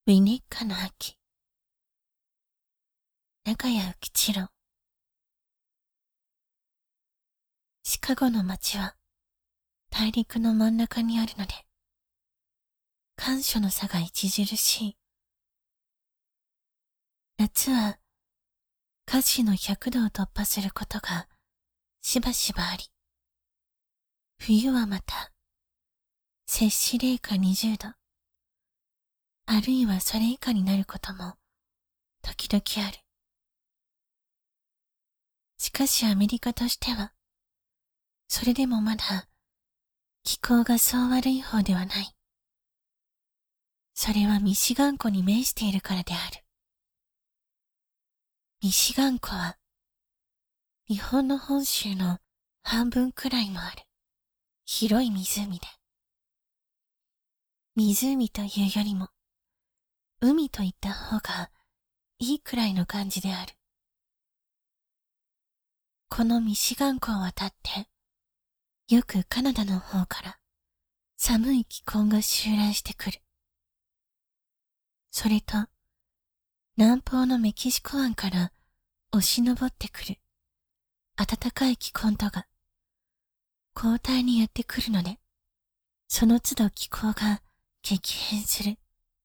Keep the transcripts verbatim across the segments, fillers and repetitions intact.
ウィニッカの秋。中谷浮吉郎。シカゴの街は大陸の真ん中にあるので、干渉の差が著しい。夏は華氏のひゃくどを突破することがしばしばあり、冬はまた摂氏零下にじゅうど、あるいはそれ以下になることも時々ある。しかしアメリカとしては、それでもまだ気候がそう悪い方ではない。それはミシガン湖に面しているからである。ミシガン湖は日本の本州の半分くらいもある広い湖で、湖というよりも海と言った方がいいくらいの感じである。このミシガン湖を渡ってよくカナダの方から寒い気候が襲来してくる。それと南方のメキシコ湾から押し上ってくる暖かい気候とが交代にやってくるので、その都度気候が激変する。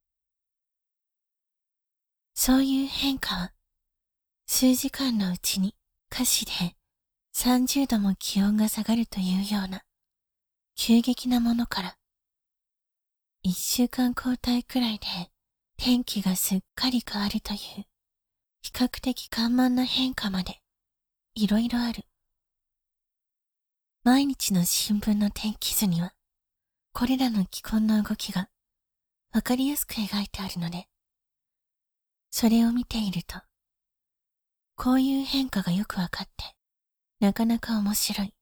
そういう変化は数時間のうちに華氏でさんじゅうども気温が下がるというような急激なものから、一週間交代くらいで天気がすっかり変わるという比較的緩慢な変化までいろいろある。毎日の新聞の天気図にはこれらの気候の動きがわかりやすく描いてあるので、それを見ているとこういう変化がよくわかってなかなか面白い。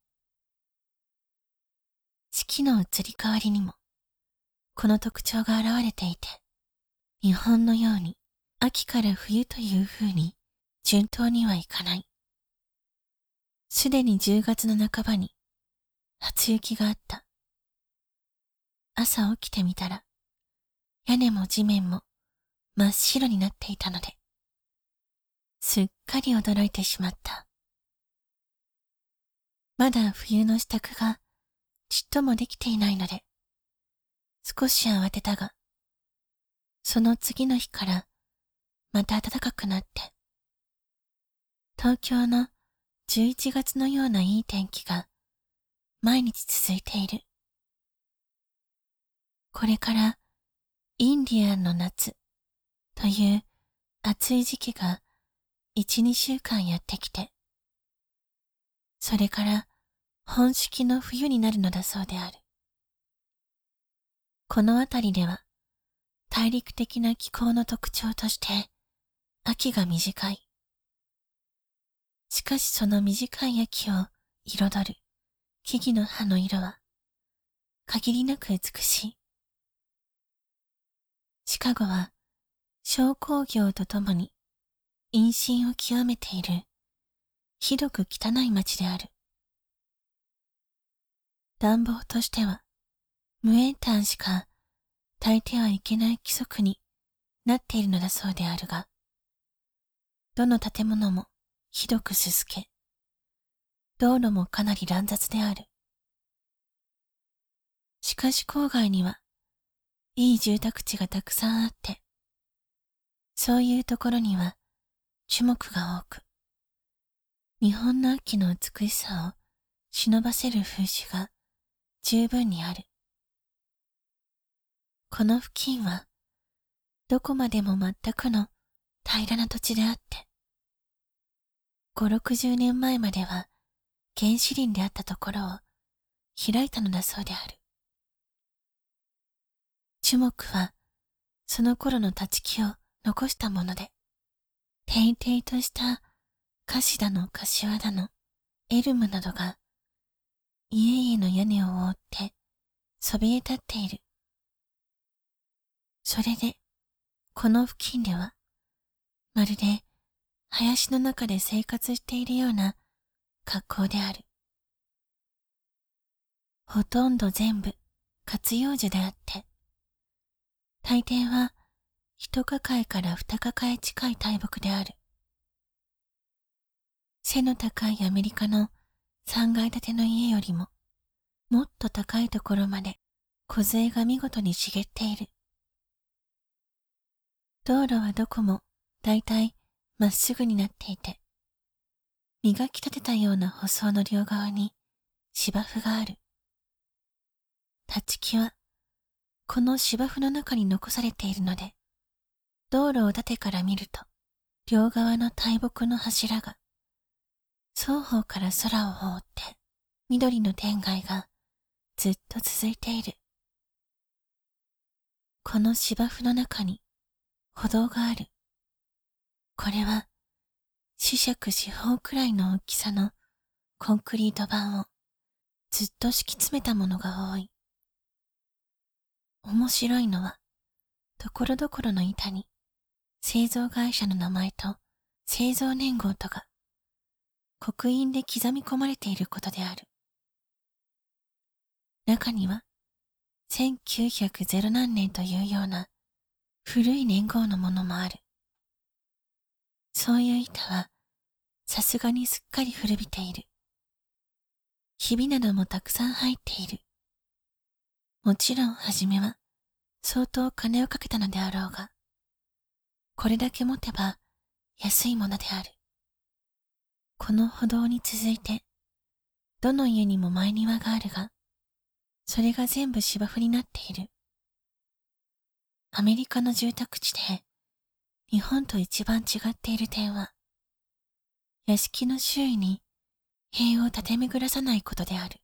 四季の移り変わりにもこの特徴が現れていて、日本のように秋から冬という風に順当にはいかない。すでにじゅうがつの半ばに初雪があった。朝起きてみたら屋根も地面も真っ白になっていたので、すっかり驚いてしまった。まだ冬の支度がちっともできていないので、少し慌てたが、その次の日からまた暖かくなって、東京のじゅういちがつのようないい天気が毎日続いている。これからインディアンの夏という暑い時期がいち、にしゅうかんやってきて、それから本式の冬になるのだそうである。このあたりでは大陸的な気候の特徴として秋が短い。しかしその短い秋を彩る木々の葉の色は限りなく美しい。シカゴは商工業とともに陰森を極めているひどく汚い町である。暖房としては無塩炭しか炊いてはいけない規則になっているのだそうであるが、どの建物もひどくすすけ、道路もかなり乱雑である。しかし郊外にはいい住宅地がたくさんあって、そういうところには樹木が多く、日本の秋の美しさを忍ばせる風習が十分にある。この付近はどこまでも全くの平らな土地であって、ご、ろくじゅうねんまえまでは原始林であったところを開いたのだそうである。樹木はその頃の立ち木を残したもので、ていていとしたカシだの柏だのエルムなどが家々の屋根を覆ってそびえ立っている。それでこの付近ではまるで林の中で生活しているような格好である。ほとんど全部活葉樹であって、大抵は一抱えから二抱え近い大木である。背の高いアメリカの三階建ての家よりも、もっと高いところまで梢が見事に茂っている。道路はどこもだいたいまっすぐになっていて、磨き立てたような舗装の両側に芝生がある。立ち木はこの芝生の中に残されているので、道路を縦から見ると、両側の大木の柱が双方から空を覆って緑の天外がずっと続いている。この芝生の中に歩道がある。これは四尺四方くらいの大きさのコンクリート板をずっと敷き詰めたものが多い。面白いのは、ところどころの板に製造会社の名前と製造年号とが刻印で刻み込まれていることである。中にはせんきゅうひゃく何年というような古い年号のものもある。そういう板はさすがにすっかり古びている。ひびなどもたくさん入っている。もちろんはじめは相当金をかけたのであろうが、これだけ持てば安いものである。この歩道に続いて、どの家にも前庭があるが、それが全部芝生になっている。アメリカの住宅地で、日本と一番違っている点は、屋敷の周囲に塀を立て巡らさないことである。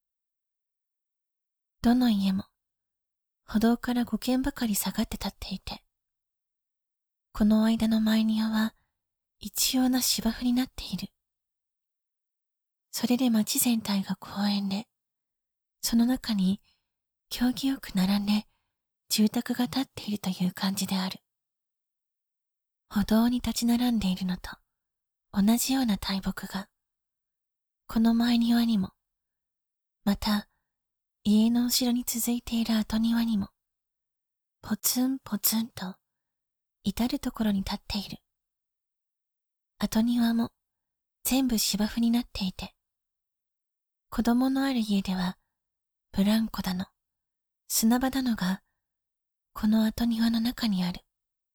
どの家も、歩道からご軒ばかり下がって立っていて、この間の前庭は一様な芝生になっている。それで町全体が公園で、その中に行儀よく並んで住宅が建っているという感じである。歩道に立ち並んでいるのと同じような大木が、この前庭にも、また家の後ろに続いている後庭にも、ポツンポツンと至るところに立っている。後庭も全部芝生になっていて、子供のある家ではブランコだの、砂場だのがこの後庭の中にある。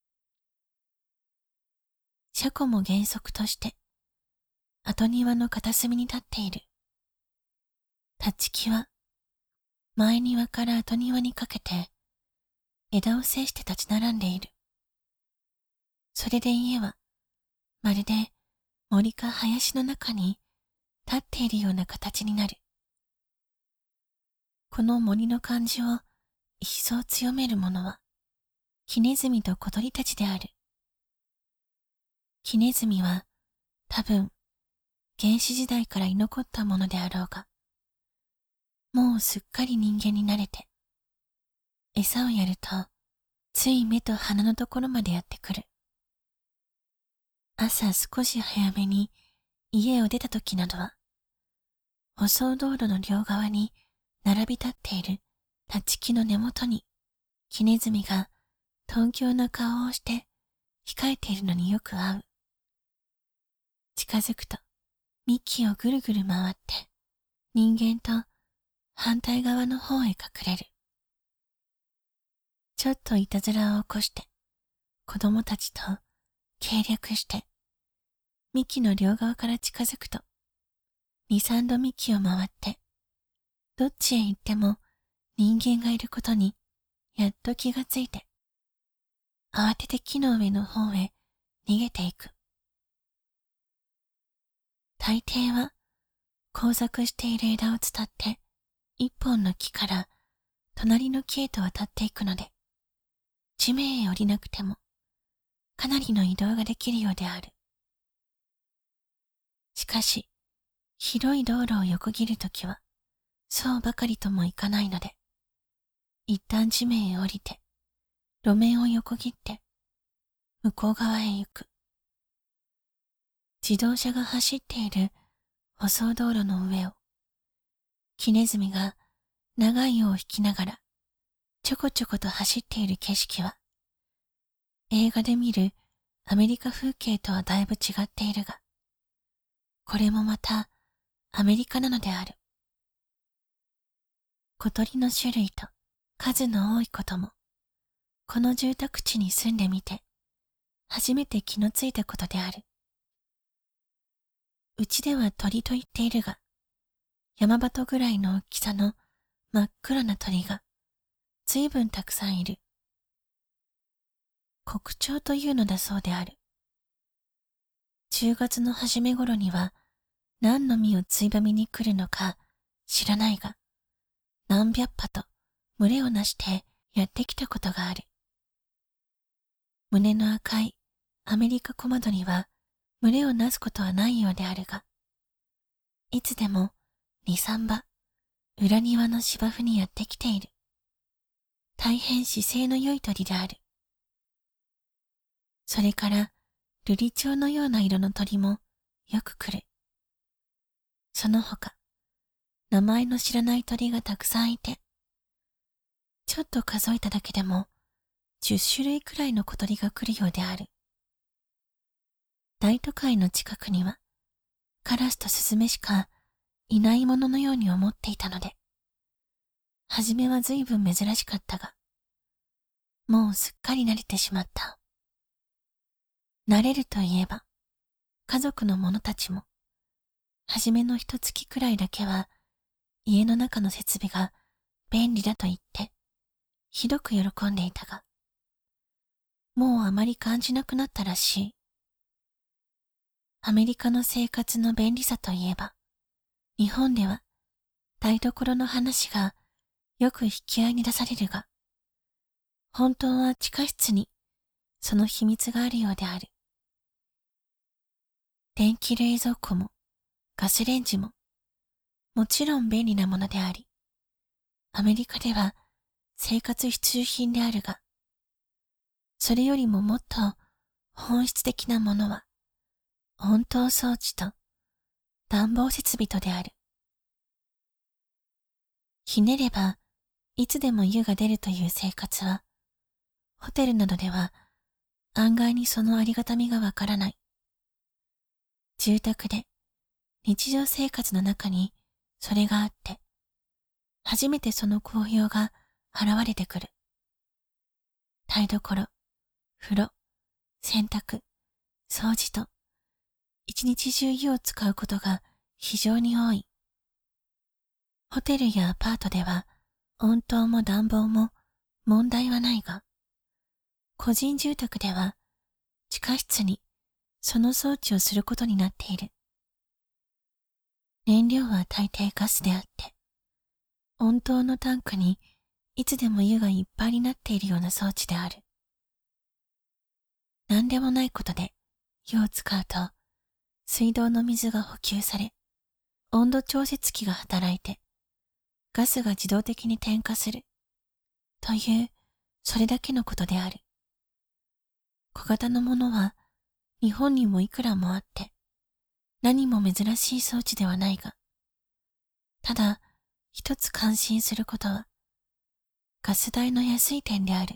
車庫も原則として後庭の片隅に立っている。立ち木は前庭から後庭にかけて枝を制して立ち並んでいる。それで家はまるで森か林の中に立っているような形になる。この森の感じを一層強めるものは、木ネズミと小鳥たちである。木ネズミは多分原始時代から居残ったものであろうが、もうすっかり人間に慣れて、餌をやるとつい目と鼻のところまでやってくる。朝少し早めに家を出た時などは、舗装道路の両側に並び立っている立ち木の根元に、木ネズミが鈍強な顔をして控えているのによく合う。近づくと幹をぐるぐる回って人間と反対側の方へ隠れる。ちょっといたずらを起こして子供たちと計略して幹の両側から近づくと二三度幹を回ってどっちへ行っても人間がいることにやっと気がついて、慌てて木の上の方へ逃げていく。大抵は交錯している枝を伝って一本の木から隣の木へと渡っていくので、地面へ降りなくてもかなりの移動ができるようである。しかし、広い道路を横切るときはそうばかりともいかないので、一旦地面へ降りて、路面を横切って、向こう側へ行く。自動車が走っている舗装道路の上を、木ネズミが長い尾を引きながら、ちょこちょこと走っている景色は、 映画で見るアメリカ風景とはだいぶ違っているが、これもまたアメリカなのである。小鳥の種類と数の多いことも、この住宅地に住んでみて、初めて気のついたことである。うちでは鳥と言っているが、山鳩ぐらいの大きさの真っ黒な鳥が随分たくさんいる。国鳥というのだそうである。じゅうがつの初め頃には何の実をついばみに来るのか知らないが、何百羽と群れをなしてやってきたことがある。胸の赤いアメリカコマドには群れをなすことはないようであるが、いつでも二三羽裏庭の芝生にやってきている。大変姿勢の良い鳥である。それから瑠璃蝶のような色の鳥もよく来る。その他、名前の知らない鳥がたくさんいて、ちょっと数えただけでも十種類くらいの小鳥が来るようである。大都会の近くにはカラスとスズメしかいないもののように思っていたので、はじめは随分珍しかったが、もうすっかり慣れてしまった。慣れるといえば、家族の者たちも、はじめの一月くらいだけは、家の中の設備が便利だと言って、ひどく喜んでいたが、もうあまり感じなくなったらしい。アメリカの生活の便利さといえば、日本では台所の話がよく引き合いに出されるが、本当は地下室にその秘密があるようである。電気冷蔵庫もガスレンジももちろん便利なものであり、アメリカでは生活必需品であるが、それよりももっと本質的なものは温湯装置と暖房設備とである。ひねればいつでも湯が出るという生活は、ホテルなどでは案外にそのありがたみがわからない。住宅で日常生活の中にそれがあって、初めてその効用が現れてくる。台所、風呂、洗濯、掃除と、一日中湯を使うことが非常に多い。ホテルやアパートでは温湯も暖房も問題はないが、個人住宅では地下室にその装置をすることになっている。燃料は大抵ガスであって、温湯のタンクにいつでも湯がいっぱいになっているような装置である。何でもないことで湯を使うと、水道の水が補給され、温度調節器が働いて、ガスが自動的に点火する。という、それだけのことである。小型のものは日本にもいくらもあって、何も珍しい装置ではないが、ただ一つ感心することは、ガス代の安い点である。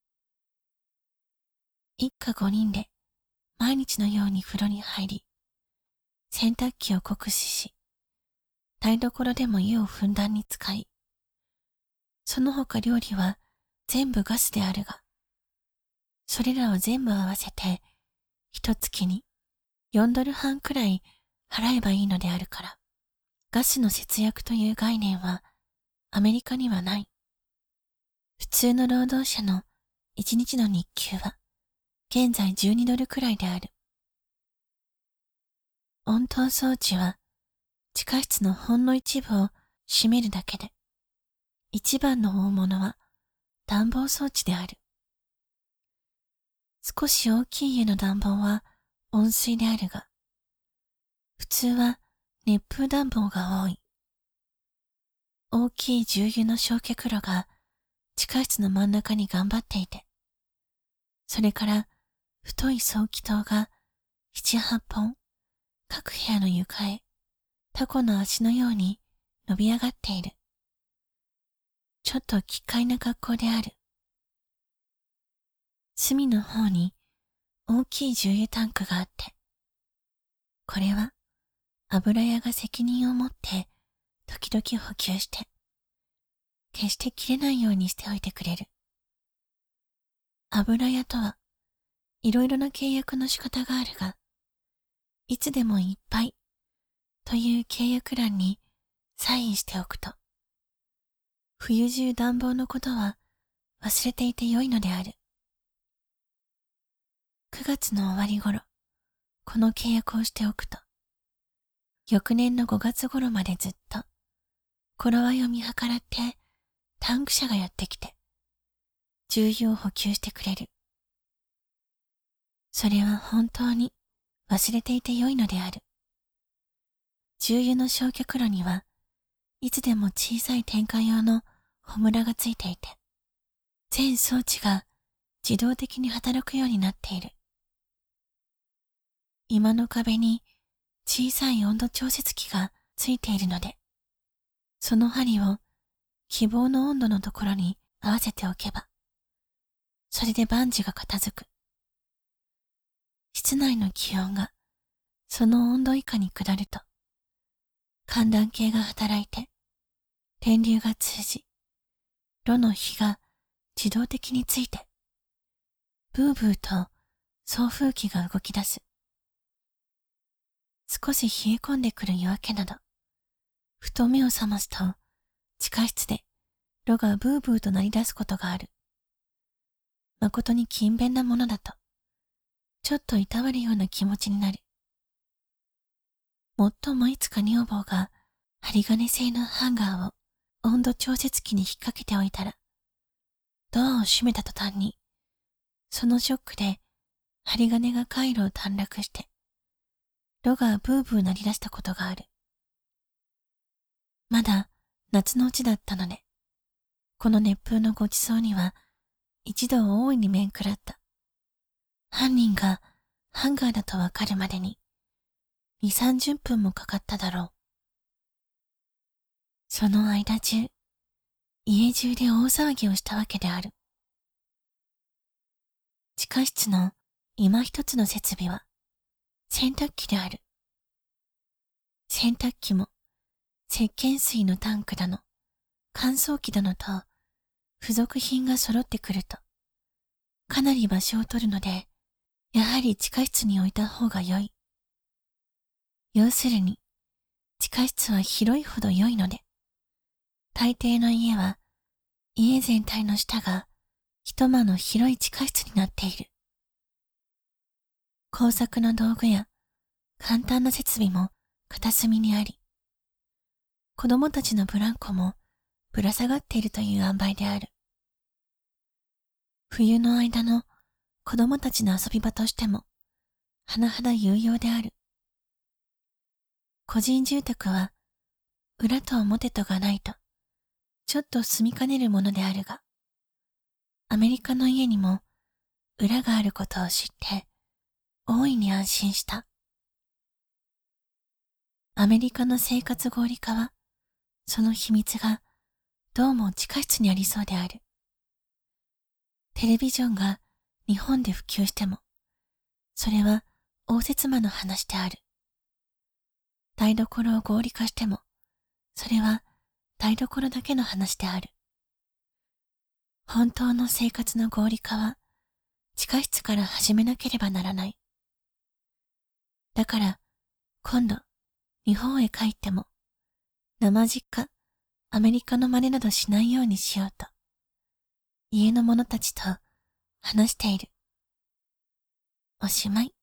一家五人で毎日のように風呂に入り、洗濯機を酷使し、台所でも湯をふんだんに使い、その他料理は全部ガスであるが、それらを全部合わせて一月によんドルはんくらい払えばいいのであるから、ガスの節約という概念はアメリカにはない。普通の労働者の一日の日給は現在じゅうにドルくらいである。温湯装置は地下室のほんの一部を占めるだけで、一番の大物は暖房装置である。少し大きい家の暖房は温水であるが、普通は熱風暖房が多い。大きい重油の焼却炉が地下室の真ん中に頑張っていて、それから太い送気筒が七八本各部屋の床へタコの足のように伸び上がっている。ちょっと奇怪な格好である。隅の方に大きい重油タンクがあって、これは油屋が責任を持って時々補給して、決して切れないようにしておいてくれる。油屋とはいろいろな契約の仕方があるが、いつでもいっぱいという契約欄にサインしておくと、冬中暖房のことは忘れていてよいのである。くがつの終わり頃、この契約をしておくと、翌年のごがつ頃までずっと、頃合いを見計らってタンク車がやってきて、重油を補給してくれる。それは本当に忘れていてよいのである。重油の焼却炉にはいつでも小さい点火用のホムラがついていて、全装置が自動的に働くようになっている。居間の壁に小さい温度調節器がついているので、その針を希望の温度のところに合わせておけば、それで万事が片付く。室内の気温がその温度以下に下ると、寒暖計が働いて、電流が通じ、炉の火が自動的について、ブーブーと送風機が動き出す。少し冷え込んでくる夜明けなど、ふと目を覚ますと、地下室で炉がブーブーと鳴り出すことがある。誠に勤勉なものだと、ちょっといたわるような気持ちになる。もっともいつか女房が針金製のハンガーを温度調節器に引っ掛けておいたら、ドアを閉めた途端に、そのショックで針金が回路を短絡して、炉がブーブー鳴り出したことがある。まだ夏のうちだったので、この熱風のごちそうには一度大いに面食らった。犯人がハンガーだとわかるまでに二、三十分もかかっただろう。その間中、家中で大騒ぎをしたわけである。地下室の今一つの設備は洗濯機である。洗濯機も石鹸水のタンクだの、乾燥機だのと付属品が揃ってくると、かなり場所を取るので、やはり地下室に置いた方が良い。要するに、地下室は広いほど良いので、大抵の家は家全体の下が一間の広い地下室になっている。工作の道具や簡単な設備も片隅にあり、子供たちのブランコもぶら下がっているという塩梅である。冬の間の子供たちの遊び場としても、甚だ有用である。個人住宅は、裏と表とがないと、ちょっと住みかねるものであるが、アメリカの家にも、裏があることを知って、大いに安心した。アメリカの生活合理化は、その秘密が、どうも地下室にありそうである。テレビジョンが日本で普及しても、それは応接間の話である。台所を合理化しても、それは台所だけの話である。本当の生活の合理化は、地下室から始めなければならない。だから、今度、日本へ帰っても、生実家、アメリカの真似などしないようにしようと、家の者たちと話している。おしまい。